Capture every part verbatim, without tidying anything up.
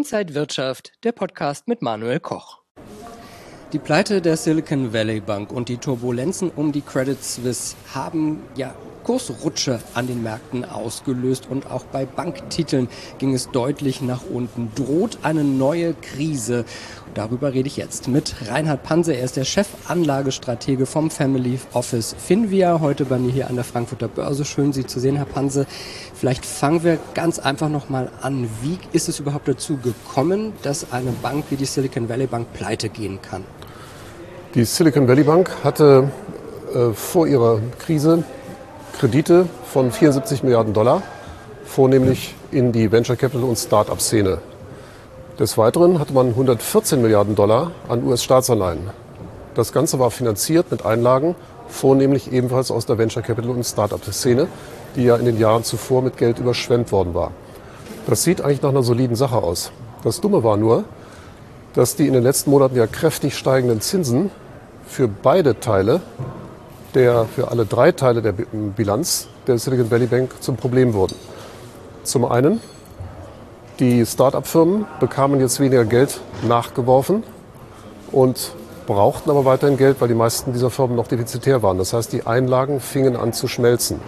Inside Wirtschaft, der Podcast mit Manuel Koch. Die Pleite der Silicon Valley Bank und die Turbulenzen um die Credit Suisse haben ja Kursrutsche an den Märkten ausgelöst und auch bei Banktiteln ging es deutlich nach unten. Droht eine neue Krise? Darüber rede ich jetzt mit Reinhard Panse. Er ist der Chefanlagestratege vom Family Office Finvia, heute bei mir hier an der Frankfurter Börse. Schön, Sie zu sehen, Herr Panse. Vielleicht fangen wir ganz einfach nochmal an. Wie ist es überhaupt dazu gekommen, dass eine Bank wie die Silicon Valley Bank pleite gehen kann? Die Silicon Valley Bank hatte äh, vor ihrer Krise Kredite von vierundsiebzig Milliarden Dollar, vornehmlich in die Venture Capital und Start-up-Szene. Des Weiteren hatte man hundertvierzehn Milliarden Dollar an U S-Staatsanleihen. Das Ganze war finanziert mit Einlagen, vornehmlich ebenfalls aus der Venture Capital und Start-up-Szene, die ja in den Jahren zuvor mit Geld überschwemmt worden war. Das sieht eigentlich nach einer soliden Sache aus. Das Dumme war nur, dass die in den letzten Monaten ja kräftig steigenden Zinsen für beide Teile, der, für alle drei Teile der Bilanz der Silicon Valley Bank zum Problem wurden. Zum einen, die Start-up-Firmen bekamen jetzt weniger Geld nachgeworfen und brauchten aber weiterhin Geld, weil die meisten dieser Firmen noch defizitär waren. Das heißt, die Einlagen fingen an zu schmelzen.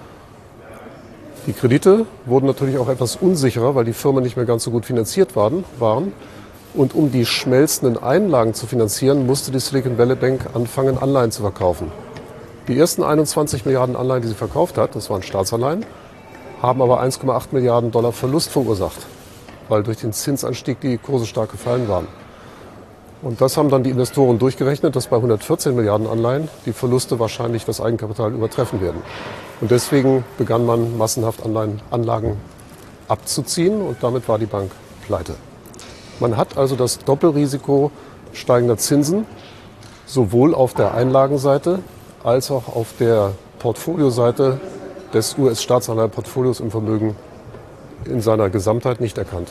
Die Kredite wurden natürlich auch etwas unsicherer, weil die Firmen nicht mehr ganz so gut finanziert waren. Und um die schmelzenden Einlagen zu finanzieren, musste die Silicon Valley Bank anfangen, Anleihen zu verkaufen. Die ersten einundzwanzig Milliarden Anleihen, die sie verkauft hat, das waren Staatsanleihen, haben aber eins Komma acht Milliarden Dollar Verlust verursacht, weil durch den Zinsanstieg die Kurse stark gefallen waren. Und das haben dann die Investoren durchgerechnet, dass bei hundertvierzehn Milliarden Anleihen die Verluste wahrscheinlich das Eigenkapital übertreffen werden. Und deswegen begann man massenhaft Anleihen, Anlagen abzuziehen und damit war die Bank pleite. Man hat also das Doppelrisiko steigender Zinsen sowohl auf der Einlagenseite als auch auf der Portfolioseite des U S-Staatsanleihenportfolios im Vermögen in seiner Gesamtheit nicht erkannt.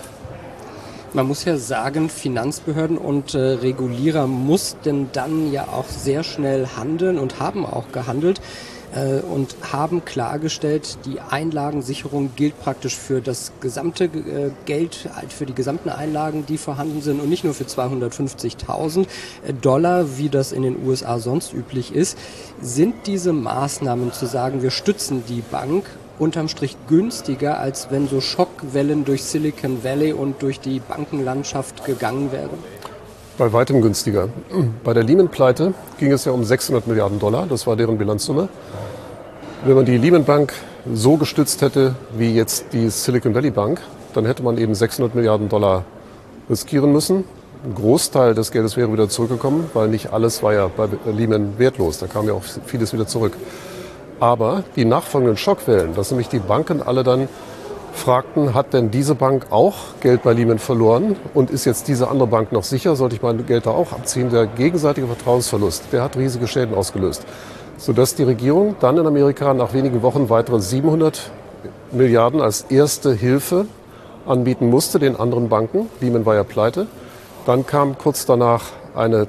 Man muss ja sagen, Finanzbehörden und äh, Regulierer mussten dann ja auch sehr schnell handeln und haben auch gehandelt äh, und haben klargestellt, die Einlagensicherung gilt praktisch für das gesamte äh, Geld, für die gesamten Einlagen, die vorhanden sind und nicht nur für zweihundertfünfzigtausend Dollar, wie das in den U S A sonst üblich ist. Sind diese Maßnahmen zu sagen, wir stützen die Bank unterm Strich günstiger, als wenn so Schockwellen durch Silicon Valley und durch die Bankenlandschaft gegangen wären? Bei weitem günstiger. Bei der Lehman-Pleite ging es ja um sechshundert Milliarden Dollar, das war deren Bilanzsumme. Wenn man die Lehman Bank so gestützt hätte wie jetzt die Silicon Valley Bank, dann hätte man eben sechshundert Milliarden Dollar riskieren müssen. Ein Großteil des Geldes wäre wieder zurückgekommen, weil nicht alles war ja bei Lehman wertlos, da kam ja auch vieles wieder zurück. Aber die nachfolgenden Schockwellen, dass nämlich die Banken alle dann fragten, hat denn diese Bank auch Geld bei Lehman verloren und ist jetzt diese andere Bank noch sicher, sollte ich mein Geld da auch abziehen? Der gegenseitige Vertrauensverlust, der hat riesige Schäden ausgelöst, sodass die Regierung dann in Amerika nach wenigen Wochen weitere siebenhundert Milliarden als erste Hilfe anbieten musste den anderen Banken. Lehman war ja pleite. Dann kam kurz danach eine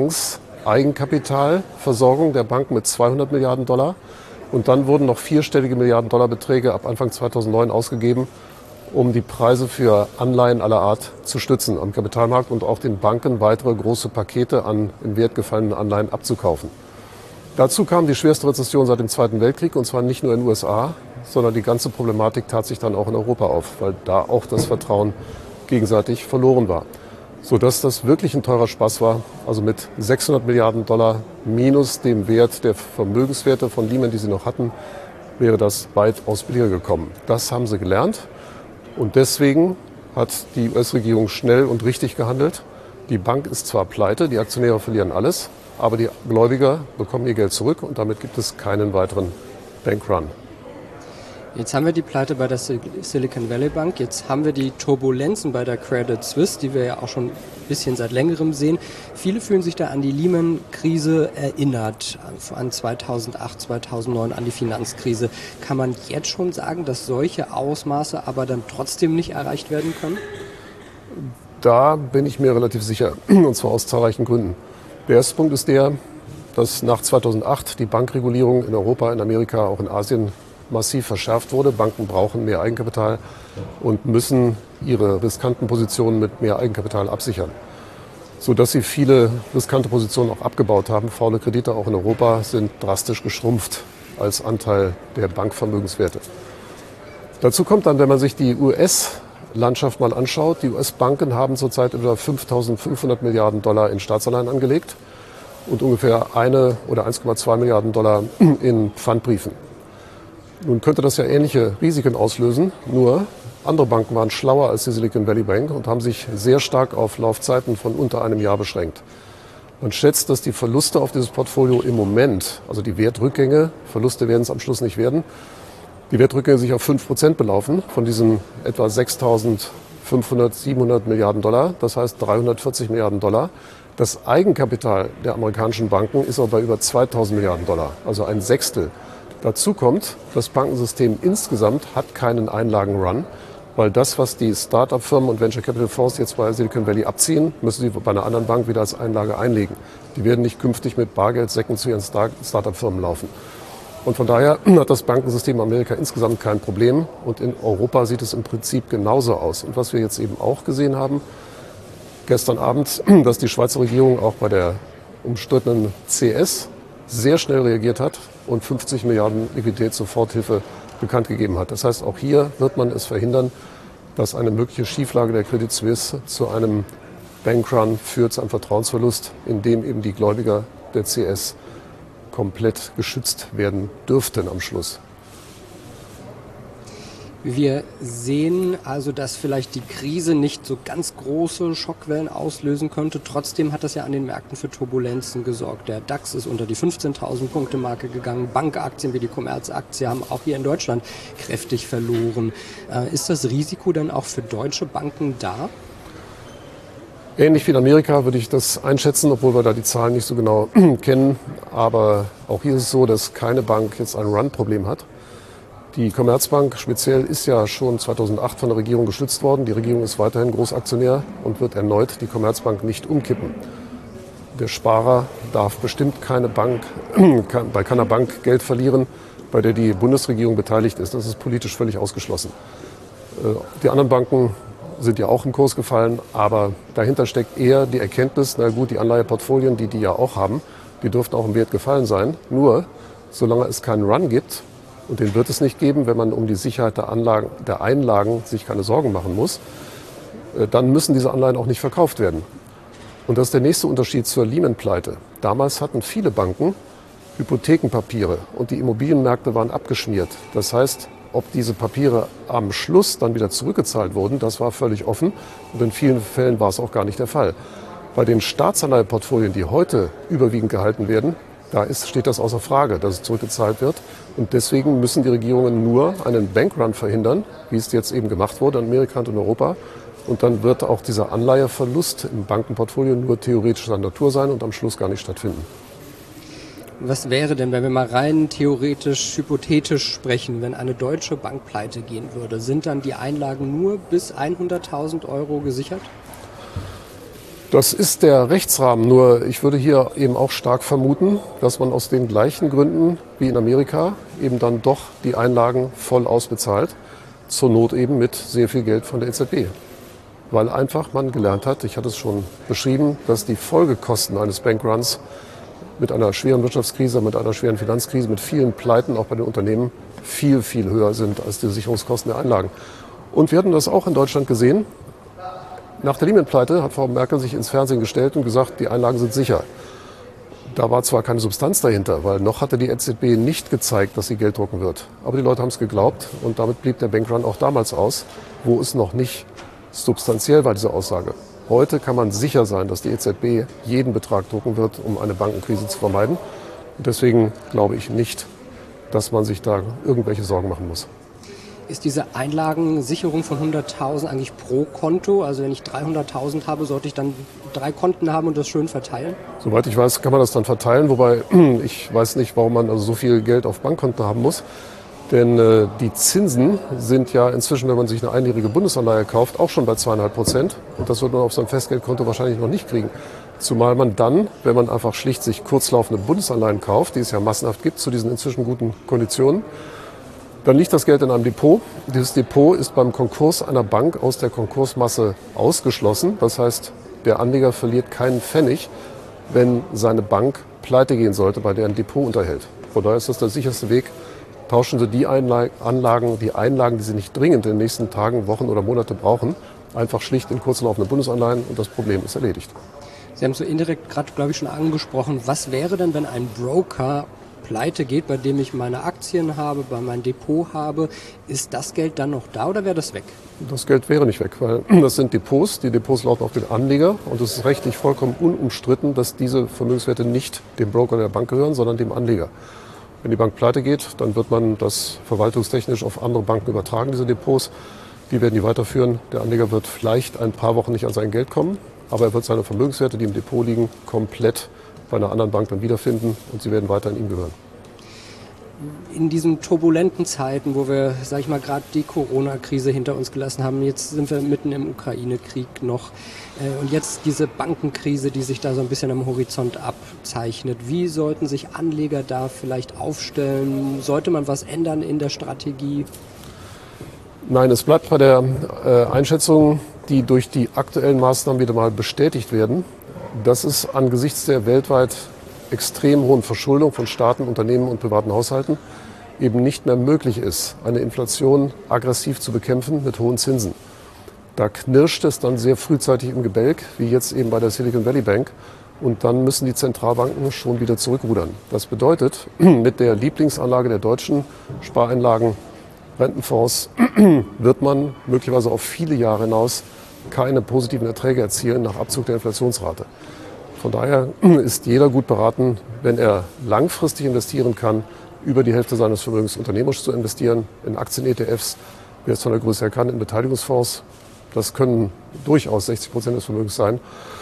Zwangseigenkapitalversorgung der Banken mit zweihundert Milliarden Dollar. Und dann wurden noch vierstellige Milliarden-Dollar-Beträge ab Anfang zweitausendneun ausgegeben, um die Preise für Anleihen aller Art zu stützen am Kapitalmarkt und auch den Banken weitere große Pakete an im Wert gefallenen Anleihen abzukaufen. Dazu kam die schwerste Rezession seit dem Zweiten Weltkrieg, und zwar nicht nur in den U S A, sondern die ganze Problematik tat sich dann auch in Europa auf, weil da auch das Vertrauen gegenseitig verloren war. Sodass das wirklich ein teurer Spaß war, also mit sechshundert Milliarden Dollar minus dem Wert der Vermögenswerte von Lehman, die sie noch hatten, wäre das weitaus billiger gekommen. Das haben sie gelernt und deswegen hat die U S-Regierung schnell und richtig gehandelt. Die Bank ist zwar pleite, die Aktionäre verlieren alles, aber die Gläubiger bekommen ihr Geld zurück und damit gibt es keinen weiteren Bankrun. Jetzt haben wir die Pleite bei der Silicon Valley Bank, jetzt haben wir die Turbulenzen bei der Credit Suisse, die wir ja auch schon ein bisschen seit längerem sehen. Viele fühlen sich da an die Lehman-Krise erinnert, an zweitausendacht, zweitausendneun, an die Finanzkrise. Kann man jetzt schon sagen, dass solche Ausmaße aber dann trotzdem nicht erreicht werden können? Da bin ich mir relativ sicher, und zwar aus zahlreichen Gründen. Der erste Punkt ist der, dass nach zweitausendacht die Bankregulierung in Europa, in Amerika, auch in Asien massiv verschärft wurde. Banken brauchen mehr Eigenkapital und müssen ihre riskanten Positionen mit mehr Eigenkapital absichern, sodass sie viele riskante Positionen auch abgebaut haben. Faule Kredite auch in Europa sind drastisch geschrumpft als Anteil der Bankvermögenswerte. Dazu kommt dann, wenn man sich die U S-Landschaft mal anschaut, die U S-Banken haben zurzeit etwa fünftausendfünfhundert Milliarden Dollar in Staatsanleihen angelegt und ungefähr eine oder eins Komma zwei Milliarden Dollar in Pfandbriefen. Nun könnte das ja ähnliche Risiken auslösen, nur andere Banken waren schlauer als die Silicon Valley Bank und haben sich sehr stark auf Laufzeiten von unter einem Jahr beschränkt. Man schätzt, dass die Verluste auf dieses Portfolio im Moment, also die Wertrückgänge, Verluste werden es am Schluss nicht werden, die Wertrückgänge sich auf fünf Prozent belaufen von diesen etwa sechstausendfünfhundert, siebenhundert Milliarden Dollar, das heißt dreihundertvierzig Milliarden Dollar. Das Eigenkapital der amerikanischen Banken ist aber bei über zweitausend Milliarden Dollar, also ein Sechstel. Dazu kommt, das Bankensystem insgesamt hat keinen Einlagenrun, weil das, was die Start-up-Firmen und Venture-Capital-Fonds jetzt bei Silicon Valley abziehen, müssen sie bei einer anderen Bank wieder als Einlage einlegen. Die werden nicht künftig mit Bargeldsäcken zu ihren Start-up-Firmen laufen. Und von daher hat das Bankensystem in Amerika insgesamt kein Problem und in Europa sieht es im Prinzip genauso aus. Und was wir jetzt eben auch gesehen haben, gestern Abend, dass die Schweizer Regierung auch bei der umstrittenen C S sehr schnell reagiert hat und fünfzig Milliarden Liquiditätssoforthilfe bekannt gegeben hat. Das heißt, auch hier wird man es verhindern, dass eine mögliche Schieflage der Credit Suisse zu einem Bankrun führt, zu einem Vertrauensverlust, in dem eben die Gläubiger der C S komplett geschützt werden dürften am Schluss. Wir sehen also, dass vielleicht die Krise nicht so ganz große Schockwellen auslösen könnte. Trotzdem hat das ja an den Märkten für Turbulenzen gesorgt. Der DAX ist unter die fünfzehntausend Punkte Marke gegangen. Bankaktien wie die Commerzaktie haben auch hier in Deutschland kräftig verloren. Äh, ist das Risiko denn auch für deutsche Banken da? Ähnlich wie in Amerika würde ich das einschätzen, obwohl wir da die Zahlen nicht so genau kennen. Aber auch hier ist es so, dass keine Bank jetzt ein Run-Problem hat. Die Commerzbank speziell ist ja schon zweitausendacht von der Regierung gestützt worden. Die Regierung ist weiterhin Großaktionär und wird erneut die Commerzbank nicht umkippen. Der Sparer darf bestimmt keine Bank, bei keiner Bank Geld verlieren, bei der die Bundesregierung beteiligt ist. Das ist politisch völlig ausgeschlossen. Die anderen Banken sind ja auch im Kurs gefallen, aber dahinter steckt eher die Erkenntnis, na gut, die Anleiheportfolien, die die ja auch haben, die dürften auch im Wert gefallen sein. Nur, solange es keinen Run gibt, und den wird es nicht geben, wenn man um die Sicherheit der, Anlagen, der Einlagen sich keine Sorgen machen muss, dann müssen diese Anleihen auch nicht verkauft werden. Und das ist der nächste Unterschied zur Lehman-Pleite. Damals hatten viele Banken Hypothekenpapiere und die Immobilienmärkte waren abgeschmiert. Das heißt, ob diese Papiere am Schluss dann wieder zurückgezahlt wurden, das war völlig offen und in vielen Fällen war es auch gar nicht der Fall. Bei den Staatsanleiheportfolien, die heute überwiegend gehalten werden, da ist, steht das außer Frage, dass es zurückgezahlt wird. Und deswegen müssen die Regierungen nur einen Bankrun verhindern, wie es jetzt eben gemacht wurde in Amerika und in Europa. Und dann wird auch dieser Anleiheverlust im Bankenportfolio nur theoretischer Natur sein und am Schluss gar nicht stattfinden. Was wäre denn, wenn wir mal rein theoretisch, hypothetisch sprechen, wenn eine deutsche Bank pleite gehen würde? Sind dann die Einlagen nur bis hunderttausend Euro gesichert? Das ist der Rechtsrahmen, nur ich würde hier eben auch stark vermuten, dass man aus den gleichen Gründen wie in Amerika eben dann doch die Einlagen voll ausbezahlt, zur Not eben mit sehr viel Geld von der E Z B. Weil einfach man gelernt hat, ich hatte es schon beschrieben, dass die Folgekosten eines Bankruns mit einer schweren Wirtschaftskrise, mit einer schweren Finanzkrise, mit vielen Pleiten auch bei den Unternehmen viel, viel höher sind als die Sicherungskosten der Einlagen. Und wir hatten das auch in Deutschland gesehen. Nach der Lehman-Pleite hat Frau Merkel sich ins Fernsehen gestellt und gesagt, die Einlagen sind sicher. Da war zwar keine Substanz dahinter, weil noch hatte die E Z B nicht gezeigt, dass sie Geld drucken wird. Aber die Leute haben es geglaubt und damit blieb der Bankrun auch damals aus, wo es noch nicht substanziell war, diese Aussage. Heute kann man sicher sein, dass die E Z B jeden Betrag drucken wird, um eine Bankenkrise zu vermeiden. Und deswegen glaube ich nicht, dass man sich da irgendwelche Sorgen machen muss. Ist diese Einlagensicherung von hunderttausend eigentlich pro Konto? Also wenn ich dreihunderttausend habe, sollte ich dann drei Konten haben und das schön verteilen? Soweit ich weiß, kann man das dann verteilen. Wobei ich weiß nicht, warum man also so viel Geld auf Bankkonten haben muss. Denn äh, die Zinsen sind ja inzwischen, wenn man sich eine einjährige Bundesanleihe kauft, auch schon bei zweieinhalb Prozent. Und das wird man auf seinem Festgeldkonto wahrscheinlich noch nicht kriegen. Zumal man dann, wenn man einfach schlicht sich kurzlaufende Bundesanleihen kauft, die es ja massenhaft gibt, zu diesen inzwischen guten Konditionen, Dann liegt das Geld in einem Depot. Dieses Depot ist beim Konkurs einer Bank aus der Konkursmasse ausgeschlossen. Das heißt, der Anleger verliert keinen Pfennig, wenn seine Bank pleite gehen sollte, bei der ein Depot unterhält. Von daher ist das der sicherste Weg. Tauschen Sie die Anlagen, die Einlagen, die Sie nicht dringend in den nächsten Tagen, Wochen oder Monate brauchen, einfach schlicht in kurzlaufende Bundesanleihen und das Problem ist erledigt. Sie haben es so indirekt gerade, glaube ich, schon angesprochen. Was wäre denn, wenn ein Broker pleite geht, bei dem ich meine Aktien habe, bei meinem Depot habe? Ist das Geld dann noch da oder wäre das weg? Das Geld wäre nicht weg, weil das sind Depots. Die Depots lauten auf den Anleger und es ist rechtlich vollkommen unumstritten, dass diese Vermögenswerte nicht dem Broker der Bank gehören, sondern dem Anleger. Wenn die Bank pleite geht, dann wird man das verwaltungstechnisch auf andere Banken übertragen, diese Depots. Die werden die weiterführen. Der Anleger wird vielleicht ein paar Wochen nicht an sein Geld kommen, aber er wird seine Vermögenswerte, die im Depot liegen, komplett bei einer anderen Bank dann wiederfinden und sie werden weiter an ihm gehören. In diesen turbulenten Zeiten, wo wir, sag ich mal, gerade die Corona-Krise hinter uns gelassen haben, jetzt sind wir mitten im Ukraine-Krieg noch äh, und jetzt diese Bankenkrise, die sich da so ein bisschen am Horizont abzeichnet. Wie sollten sich Anleger da vielleicht aufstellen? Sollte man was ändern in der Strategie? Nein, es bleibt bei der äh, Einschätzung, die durch die aktuellen Maßnahmen wieder mal bestätigt werden, dass es angesichts der weltweit extrem hohen Verschuldung von Staaten, Unternehmen und privaten Haushalten eben nicht mehr möglich ist, eine Inflation aggressiv zu bekämpfen mit hohen Zinsen. Da knirscht es dann sehr frühzeitig im Gebälk, wie jetzt eben bei der Silicon Valley Bank. Und dann müssen die Zentralbanken schon wieder zurückrudern. Das bedeutet, mit der Lieblingsanlage der Deutschen, Spareinlagen, Rentenfonds, wird man möglicherweise auf viele Jahre hinaus keine positiven Erträge erzielen nach Abzug der Inflationsrate. Von daher ist jeder gut beraten, wenn er langfristig investieren kann, über die Hälfte seines Vermögens unternehmerisch zu investieren, in Aktien-E T Fs, wer es von der Größe her kann, in Beteiligungsfonds. Das können durchaus sechzig Prozent des Vermögens sein.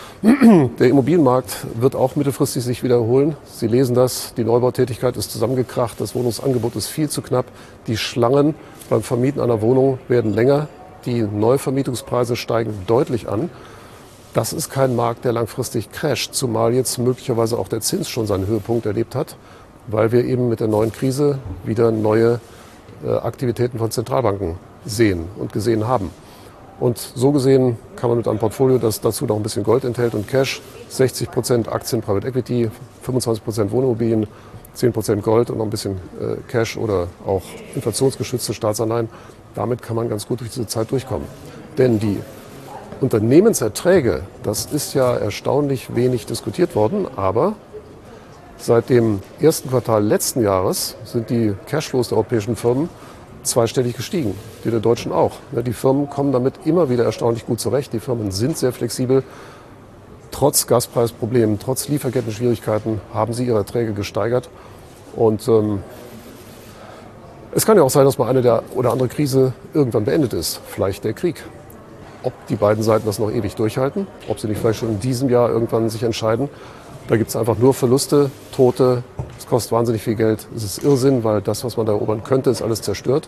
Der Immobilienmarkt wird auch mittelfristig sich wiederholen. Sie lesen das, die Neubautätigkeit ist zusammengekracht, das Wohnungsangebot ist viel zu knapp. Die Schlangen beim Vermieten einer Wohnung werden länger, die Neuvermietungspreise steigen deutlich an. Das ist kein Markt, der langfristig crasht, zumal jetzt möglicherweise auch der Zins schon seinen Höhepunkt erlebt hat, weil wir eben mit der neuen Krise wieder neue äh, Aktivitäten von Zentralbanken sehen und gesehen haben. Und so gesehen kann man mit einem Portfolio, das dazu noch ein bisschen Gold enthält und Cash, sechzig Prozent Aktien, Private Equity, fünfundzwanzig Prozent Wohnimmobilien, zehn Prozent Gold und noch ein bisschen äh, Cash oder auch inflationsgeschützte Staatsanleihen, damit kann man ganz gut durch diese Zeit durchkommen. Denn die Unternehmenserträge, das ist ja erstaunlich wenig diskutiert worden, aber seit dem ersten Quartal letzten Jahres sind die Cashflows der europäischen Firmen zweistellig gestiegen, die der deutschen auch. Die Firmen kommen damit immer wieder erstaunlich gut zurecht. Die Firmen sind sehr flexibel. Trotz Gaspreisproblemen, trotz Lieferketten-Schwierigkeiten haben sie ihre Erträge gesteigert. Und ähm, es kann ja auch sein, dass mal eine der oder andere Krise irgendwann beendet ist. Vielleicht der Krieg. Ob die beiden Seiten das noch ewig durchhalten, ob sie nicht vielleicht schon in diesem Jahr irgendwann sich entscheiden. Da gibt es einfach nur Verluste, Tote, es kostet wahnsinnig viel Geld. Es ist Irrsinn, weil das, was man da erobern könnte, ist alles zerstört.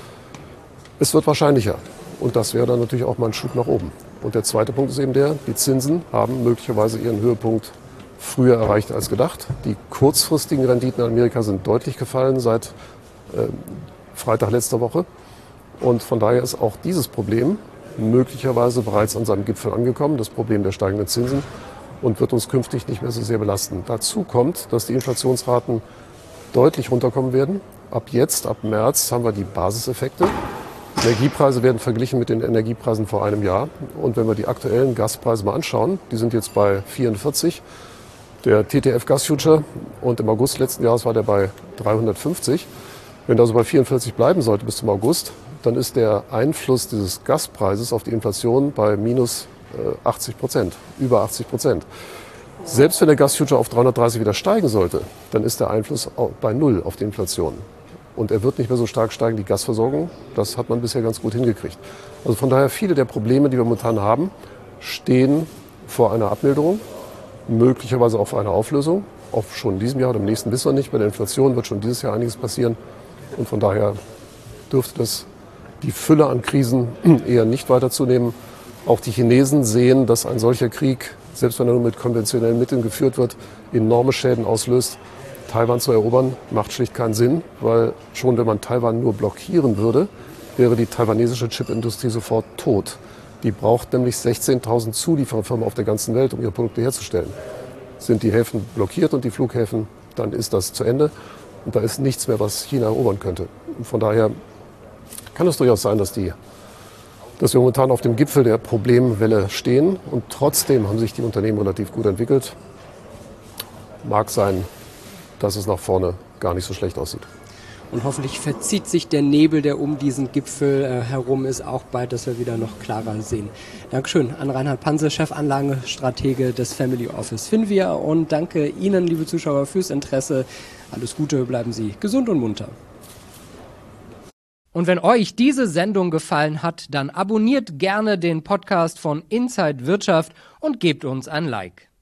Es wird wahrscheinlicher und das wäre dann natürlich auch mal ein Schub nach oben. Und der zweite Punkt ist eben der, die Zinsen haben möglicherweise ihren Höhepunkt früher erreicht als gedacht. Die kurzfristigen Renditen in Amerika sind deutlich gefallen seit äh, Freitag letzter Woche. Und von daher ist auch dieses Problem möglicherweise bereits an seinem Gipfel angekommen, das Problem der steigenden Zinsen, und wird uns künftig nicht mehr so sehr belasten. Dazu kommt, dass die Inflationsraten deutlich runterkommen werden. Ab jetzt, ab März, haben wir die Basiseffekte. Energiepreise werden verglichen mit den Energiepreisen vor einem Jahr. Und wenn wir die aktuellen Gaspreise mal anschauen, die sind jetzt bei vierundvierzig. Der T T F Gas Future und im August letzten Jahres war der bei dreihundertfünfzig. Wenn der so bei vierundvierzig bleiben sollte bis zum August, dann ist der Einfluss dieses Gaspreises auf die Inflation bei minus achtzig Prozent, über achtzig Prozent. Selbst wenn der Gas-Future auf dreihundertdreißig wieder steigen sollte, dann ist der Einfluss bei Null auf die Inflation. Und er wird nicht mehr so stark steigen, die Gasversorgung. Das hat man bisher ganz gut hingekriegt. Also von daher, viele der Probleme, die wir momentan haben, stehen vor einer Abmilderung, möglicherweise auch vor einer Auflösung. Auch schon in diesem Jahr oder im nächsten wissen wir nicht. Bei der Inflation wird schon dieses Jahr einiges passieren. Und von daher dürfte das die Fülle an Krisen eher nicht weiter zunehmen. Auch die Chinesen sehen, dass ein solcher Krieg, selbst wenn er nur mit konventionellen Mitteln geführt wird, enorme Schäden auslöst. Taiwan zu erobern, macht schlicht keinen Sinn, weil schon wenn man Taiwan nur blockieren würde, wäre die taiwanesische Chipindustrie sofort tot. Die braucht nämlich sechzehntausend Zuliefererfirmen auf der ganzen Welt, um ihre Produkte herzustellen. Sind die Häfen blockiert und die Flughäfen, dann ist das zu Ende. Und da ist nichts mehr, was China erobern könnte. Und von daher kann es durchaus sein, dass, die, dass wir momentan auf dem Gipfel der Problemwelle stehen. Und trotzdem haben sich die Unternehmen relativ gut entwickelt. Mag sein, dass es nach vorne gar nicht so schlecht aussieht. Und hoffentlich verzieht sich der Nebel, der um diesen Gipfel äh, herum ist, auch bald, dass wir wieder noch klarer sehen. Dankeschön an Reinhard Panse, Chefanlagenstratege des Family Office Finvia. Und danke Ihnen, liebe Zuschauer, fürs Interesse. Alles Gute, bleiben Sie gesund und munter. Und wenn euch diese Sendung gefallen hat, dann abonniert gerne den Podcast von Inside Wirtschaft und gebt uns ein Like.